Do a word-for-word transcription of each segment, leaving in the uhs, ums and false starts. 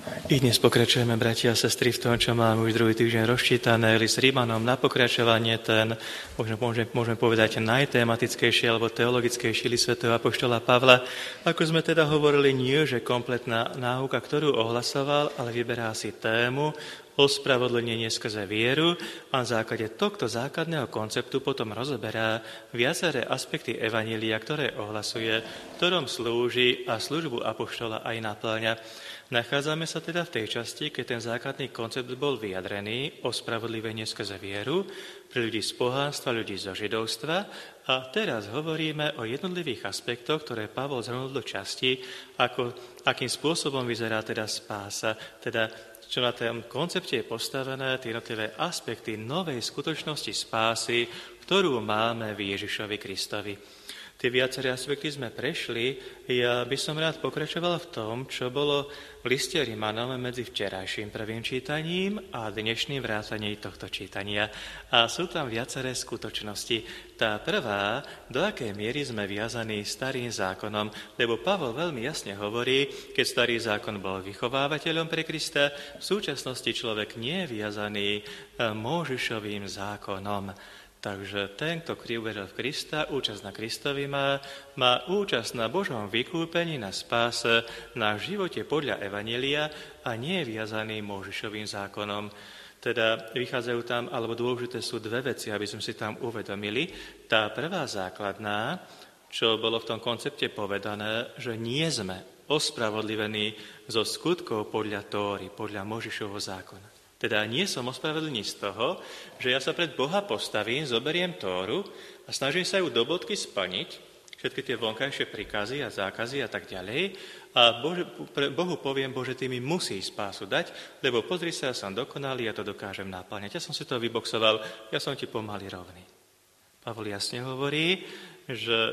I dnes pokračujeme, bratia a sestry, v tom, čo máme už druhý týždeň rozčítané, list Rímanom na pokračovanie, ten, možno môžeme, môžeme povedať, najtematickejší alebo teologickejší list svätého apoštola Pavla. Ako sme teda hovorili, nie že kompletná náuka, ktorú ohlasoval, ale vyberá si tému ospravedlnenie skrze vieru a na základe tohto základného konceptu potom rozoberá viaceré aspekty evanjelia, ktoré ohlasuje, ktorom slúži a službu apoštola aj napĺňa. Nachádzame sa teda v tej časti, keď ten základný koncept bol vyjadrený, ospravedlivenie skrze vieru pre ľudí z pohánstva, ľudí zo židovstva. A teraz hovoríme o jednotlivých aspektoch, ktoré Pavol zhrnul do časti, ako, akým spôsobom vyzerá teda spása, teda čo na tom koncepte je postavené, tie jednotlivé aspekty novej skutočnosti spásy, ktorú máme v Ježišovi Kristovi. Tie viaceré aspekty sme prešli, ja by som rád pokračoval v tom, čo bolo v liste Rimanom medzi včerajším prvým čítaním a dnešným vrátaním tohto čítania. A sú tam viaceré skutočnosti. Tá prvá, do akej miery sme viazaní starým zákonom, lebo Pavol veľmi jasne hovorí, keď starý zákon bol vychovávateľom pre Krista, v súčasnosti človek nie je viazaný Móžišovým zákonom. Takže ten, kto uveril v Krista, účasť na Kristovi má, má účasť na Božom vykúpení, na spáse, na živote podľa evanjelia a nie je viazaný Móžišovým zákonom. Teda vychádzajú tam, alebo dôležité sú dve veci, aby sme si tam uvedomili. Tá prvá základná, čo bolo v tom koncepte povedané, že nie sme ospravodlivení zo skutkov podľa Tóry, podľa Móžišovho zákona. Teda nie som ospravedlný z toho, že ja sa pred Boha postavím, zoberiem Tóru a snažím sa ju do bodky splniť, všetky tie vonkajšie príkazy a zákazy a tak ďalej. A Bože, pre Bohu poviem, Bože, ty mi musíš spásu dať, lebo pozri sa, ja som dokonalý, ja to dokážem naplňať. Ja som si to vyboxoval, ja som ti pomaly rovný. Pavol jasne hovorí, že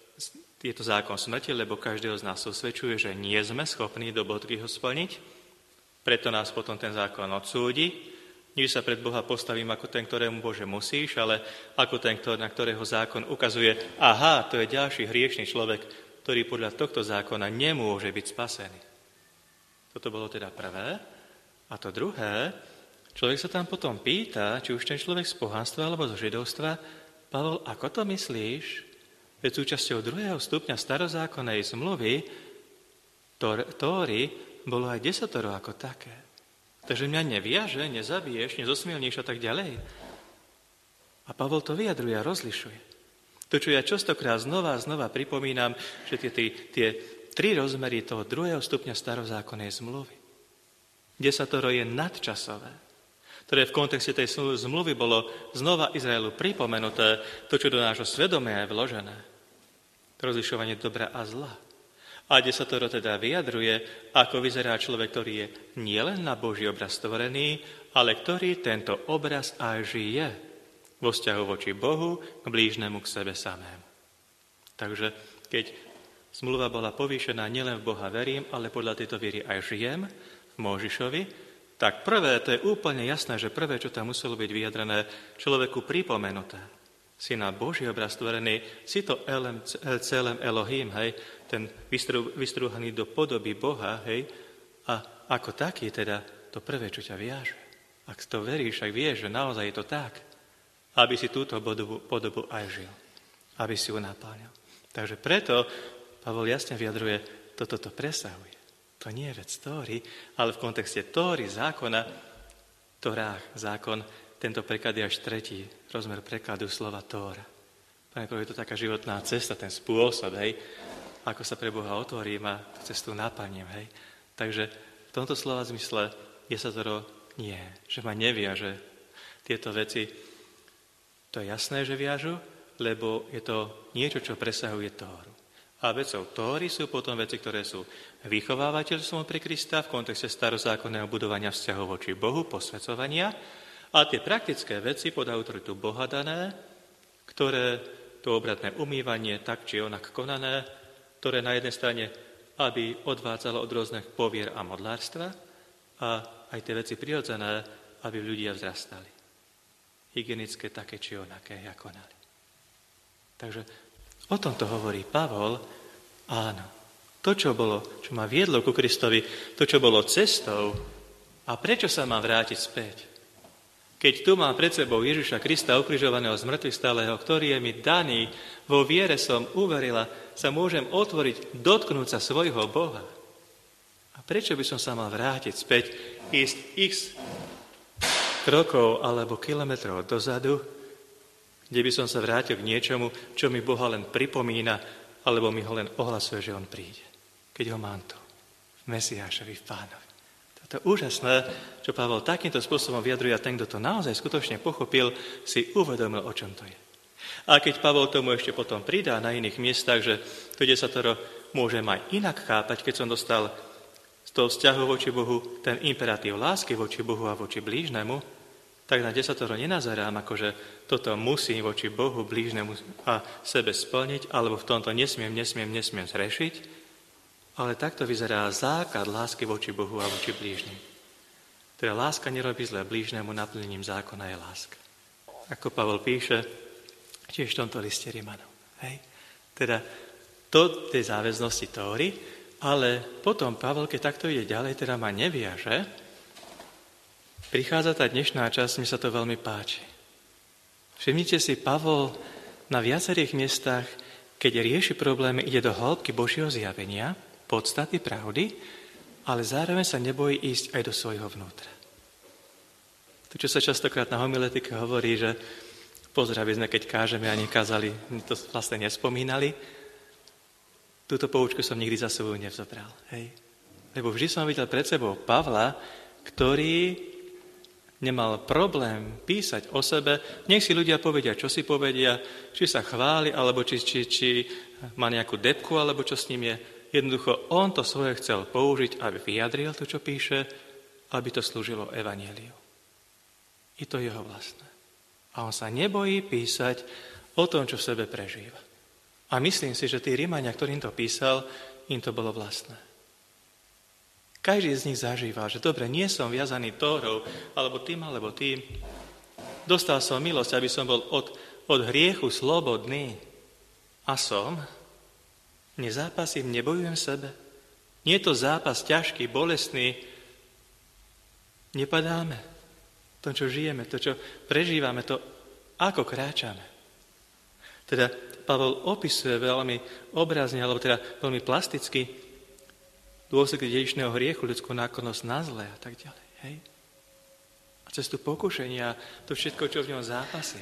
je to zákon smrti, lebo každého z nás usvedčuje, že nie sme schopní do bodky ho splniť. Preto nás potom ten zákon odsúdi. Nie sa pred Boha postavím ako ten, ktorému Bože musíš, ale ako ten, na ktorého zákon ukazuje, aha, to je ďalší hriešný človek, ktorý podľa tohto zákona nemôže byť spasený. Toto bolo teda prvé. A to druhé, človek sa tam potom pýta, či už ten človek z pohánstva alebo zo židovstva, Pavol, ako to myslíš? Veď súčasťou druhého stupňa starozákonnej zmluvy, Tóry, bolo aj desatoro ako také. Takže mňa neviaže, nezabiješ, nezosmielníš a tak ďalej. A Pavol to vyjadruje a rozlišuje. To, čo ja častokrát znova a znova pripomínam, že tie, tie, tie tri rozmery toho druhého stupňa starozákonnej zmluvy. Desatoro je nadčasové, ktoré v kontexte tej zmluvy bolo znova Izraelu pripomenuté, to, čo do nášho svedomia je vložené. Rozlišovanie dobra a zla. A desatoro teda vyjadruje, ako vyzerá človek, ktorý je nielen na Boží obraz stvorený, ale ktorý tento obraz aj žije vo vzťahu voči Bohu, k blížnemu, k sebe samému. Takže keď zmluva bola povýšená, nielen v Boha verím, ale podľa tejto viery aj žijem v Móžišovi, tak prvé, to je úplne jasné, že prvé, čo tam muselo byť vyjadrené, človeku pripomenuté. Si na Boží obraz stvorený, si to elem, celém Elohim, hej, ten vystrú, vystrúhaný do podoby Boha, hej, a ako taký teda to prvé, čo ťa viaže. Ak to veríš, ak vieš, že naozaj je to tak, aby si túto podobu, podobu aj žil, aby si ju napáňal. Takže preto Pavol jasne vyjadruje, toto to presahuje. To nie je vec Tóry, ale v kontexte Tóry, zákona, Torách, zákon, tento preklad je až tretí rozmer prekladu slova Tóra. Najprv je to taká životná cesta, ten spôsob, hej, ako sa pre Boha otvorím a cestu naplním, hej. Takže v tomto slova zmysle desatoro nie, že ma neviaže tieto veci. To je jasné, že viažu, lebo je to niečo, čo presahuje Tóru. A vecou Tóry sú potom veci, ktoré sú vychovávateľstvom pre Krista v kontexte starozákonného budovania vzťahov voči Bohu, posväcovania. A tie praktické veci pod autoritu Boha dané, ktoré to obradné umývanie tak či onak konané, ktoré na jednej strane, aby odvádzalo od rôznych povier a modlárstva, a aj tie veci prirodzené, aby ľudia vzrastali. Hygienické také či onaké, a konali. Takže o tomto hovorí Pavol, áno, To, čo bolo, čo ma viedlo ku Kristovi, to, čo bolo cestou, a prečo sa mám vrátiť späť? Keď tu mám pred sebou Ježiša Krista ukrižovaného z mŕtvych stáleho, ktorý je mi daný, vo viere som uverila, sa môžem otvoriť, dotknúť sa svojho Boha. A prečo by som sa mal vrátiť späť, ísť x krokov alebo kilometrov dozadu, kde by som sa vrátil k niečomu, čo mi Boha len pripomína, alebo mi ho len ohlasuje, že on príde. Keď ho mám tu, v Mesiášovi, v Pánovi. Toto je úžasné, čo Pavol takýmto spôsobom vyjadruje a ten, kto to naozaj skutočne pochopil, si uvedomil, o čom to je. A keď Pavol tomu ešte potom pridá na iných miestach, že to desatoro môžem aj inak chápať, keď som dostal z toho vzťahu voči Bohu ten imperatív lásky voči Bohu a voči blížnemu, tak na desatoro nenazerám, akože toto musím voči Bohu, blížnemu a sebe splniť, alebo v tomto nesmiem, nesmiem, nesmiem zrešiť, ale takto vyzerá základ lásky voči Bohu a voči blížnym. Teda láska nerobí zle blížnemu, naplnením zákona je láska. Ako Pavol píše, tiež v tomto liste Rimanom. Hej? Teda to tej záväznosti Tóry, ale potom Pavol, keď takto ide ďalej, teda ma neviaže. Prichádza tá dnešná časť, mi sa to veľmi páči. Všimnite si, Pavol na viacerých miestach, keď rieši problémy, ide do hĺbky Božieho zjavenia, podstaty pravdy, ale zároveň sa nebojí ísť aj do svojho vnútra. To, čo sa častokrát na homiletike hovorí, že pozdraví sme, keď kážeme a nekázali, to vlastne nespomínali, túto poučku som nikdy za sebou nevzobral. Hej? Lebo vždy som videl pred sebou Pavla, ktorý nemal problém písať o sebe, nech si ľudia povedia, čo si povedia, či sa chváli, alebo či, či, či má nejakú depku, alebo čo s ním je. Jednoducho, on to svoje chcel použiť, aby vyjadril to, čo píše, aby to slúžilo evanjeliu. Je to jeho vlastné. A on sa nebojí písať o tom, čo v sebe prežíva. A myslím si, že tí Rimania, ktorým to písal, im to bolo vlastné. Každý z nich zažíval, že dobre, nie som viazaný Tórou, alebo tým, alebo tým. Dostal som milosť, aby som bol od, od hriechu slobodný. A som? Nezápasím, nebojujem sebe. Nie je to zápas ťažký, bolestný. Nepadáme. To, čo žijeme, to, čo prežívame, to, ako kráčame. Teda Pavol opisuje veľmi obrazne, alebo teda veľmi plasticky, dôsledky dedičného hriechu, ľudskú náklonnosť na zlé a tak ďalej. Hej? A cestu pokušenia, to všetko, čo v ňom zápasí.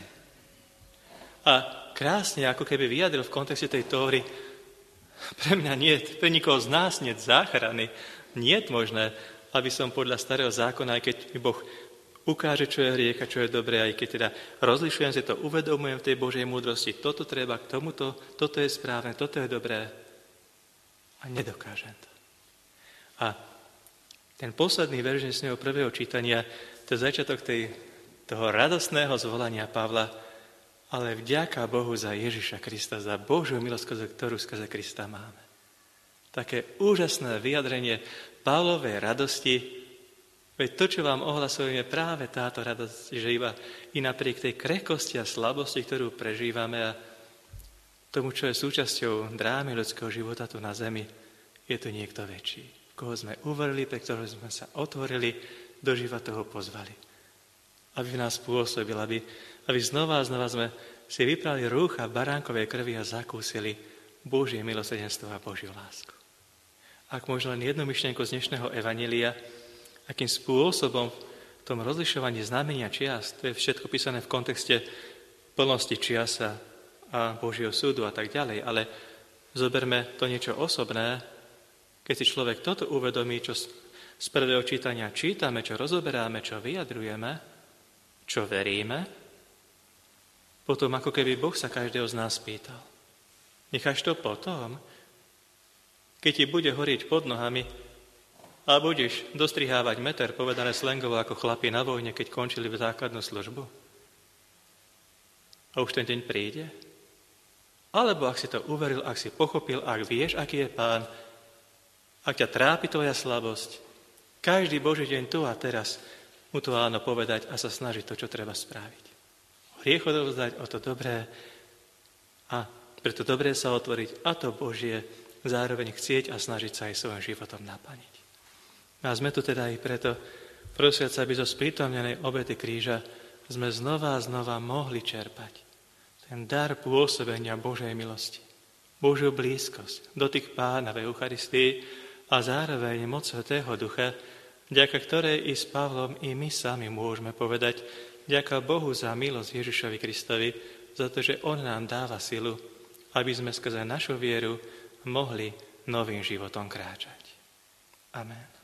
A krásne, ako keby vyjadril v kontexte tej Tóry, pre mňa nie, pre nikoho z nás nie záchrany, nie je možné, aby som podľa starého zákona, aj keď mi Boh ukáže, čo je hriech a čo je dobré, aj keď teda rozlišujem si to, uvedomujem v tej Božej múdrosti, toto treba k tomuto, toto je správne, toto je dobré a nedokážem to. A ten posledný verš dnesného prvého čítania, to je začiatok tej, toho radostného zvolania Pavla, ale vďaka Bohu za Ježiša Krista, za Božiu milosť, ktorú skrze Krista máme. Také úžasné vyjadrenie Pavlovej radosti, veď to, čo vám ohlasujem, je práve táto radosť, že iba i napriek tej krehkosti a slabosti, ktorú prežívame a tomu, čo je súčasťou drámy ľudského života tu na zemi, je tu niekto väčší. Koho sme uverili, pre ktorého sme sa otvorili, do života toho pozvali. Aby v nás pôsobil, aby, aby znova a znova sme si vyprali rúcha baránkovej krvi a zakúsili Božie milosrdenstvo a Božiu lásku. Ak možno len jednu myšlienku z dnešného evanjelia, akým spôsobom v tom rozlišovaní znamenia čias, to je všetko písané v kontexte plnosti čiasa a Božieho súdu a tak ďalej, ale zoberme to niečo osobné. Keď si človek toto uvedomí, čo z prvého čítania čítame, čo rozoberáme, čo vyjadrujeme, čo veríme, potom ako keby Boh sa každého z nás pýtal. Necháš to potom, keď ti bude horieť pod nohami a budeš dostrihávať meter, povedané slangovo ako chlapi na vojne, keď končili v základnú službu? A už ten deň príde? Alebo ak si to uveril, ak si pochopil, ak vieš, aký je Pán, ak ťa trápi tvoja slabosť, každý Boží deň tu a teraz mu to áno povedať a sa snažiť to, čo treba spraviť. O hriech odovzdať, o to dobré a preto dobré sa otvoriť a to Božie zároveň chcieť a snažiť sa aj svojím životom naplniť. A sme tu teda aj preto, prosiac, aby zo sprítomnenej obety kríža sme znova a znova mohli čerpať ten dar pôsobenia Božej milosti, Božiu blízkosť, dotyk Pána v Eucharistii a zároveň moc Svätého Ducha, vďaka ktorej i s Pavlom, i my sami môžeme povedať, ďaká Bohu za milosť Ježišovi Kristovi, za to, že On nám dáva silu, aby sme skrze našu vieru mohli novým životom kráčať. Amen.